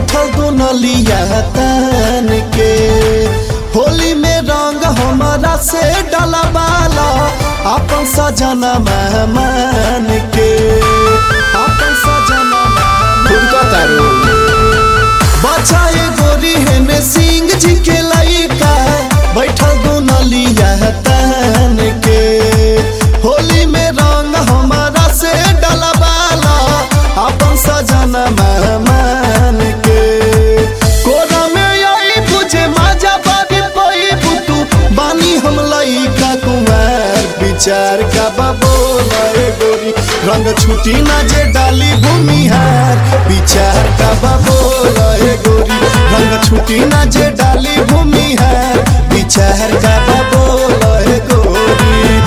बैठल दुनलिया तान के। होली में रंग हमारा से डलवाला अपन सजना मेहमान के। अपन सजना खुद का तारू बचाए गोरी है सिंह जी के लइका बैठल दुनलिया तान के। होली में रंग हमारा से डलवाला अपन सजना मेहमान के। कोरा में आई बुझे मजा बाबी पई बुतू बानी हम लइका कुमार। विचार का बोला गोरी रंग छुटी ना जे डाली भूमिहार। विचार का बोला गोरी रंग छुटी ना जे डाली भूमिहार। विचार का बोला गोरी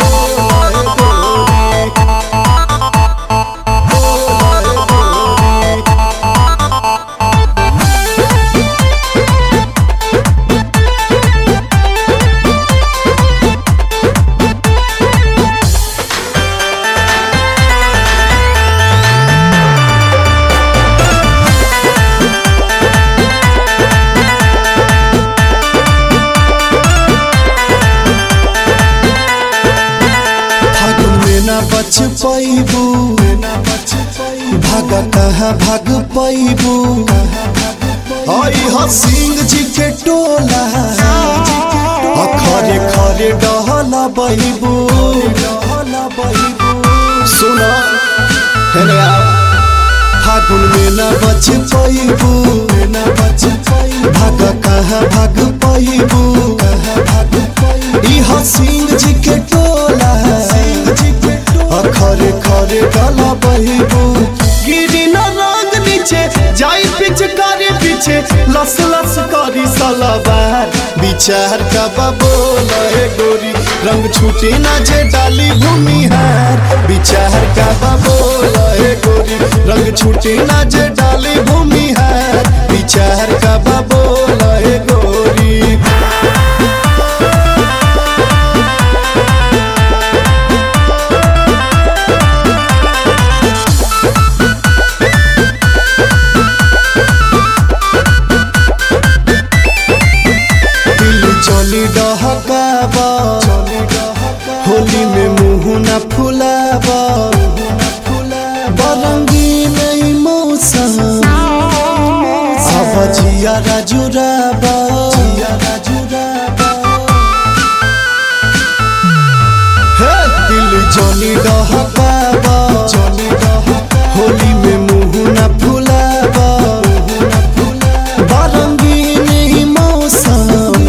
बच पैबू भाग कहाँ भाग पैबू। आई ह सिंह जी के टोला खरे खरे डहला बहिबू। सुना फागुन में न बच पैबू भाग कहाँ भाग पैबू। इह सिंह जी के टोला खरे खरे डाला बहिबू। गिरी न रंग नीचे जाई पिचकारी पीछे लस लस करी सलवार। विचार का बोला गोरी रंग छूटे ना जे डाली भूमिहार। विचार का बोला गोरी रंग छूटे ना जे डाली भूमिहार। विचार का बोला गोरी चली डहकाबा होली में मुँह न फुलाबा। बरंगी नहीं मौसम अब जिया जुराबा। दिल चली डहकाबा होली में मुँह न फुलाबा। बरंगी नहीं मौसम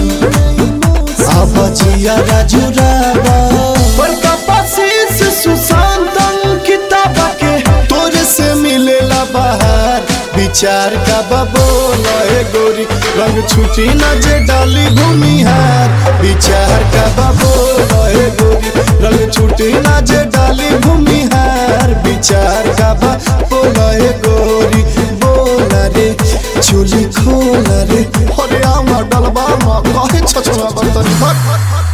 बचिया जुराबा। बड़का बसीस सुशांत किताबा के तोरे से मिलेला बाहर। विचार का बोला गोरी रंग छुटी ना जे डाली भूमिहार। विचार का बोला गोरी रंग छुटी ना जे डाली भूमिहार। विचार का बोला गोरी बोला रे चुली खोला रे। अरे आमा डलबा मा कहे छछना बर्तन भट।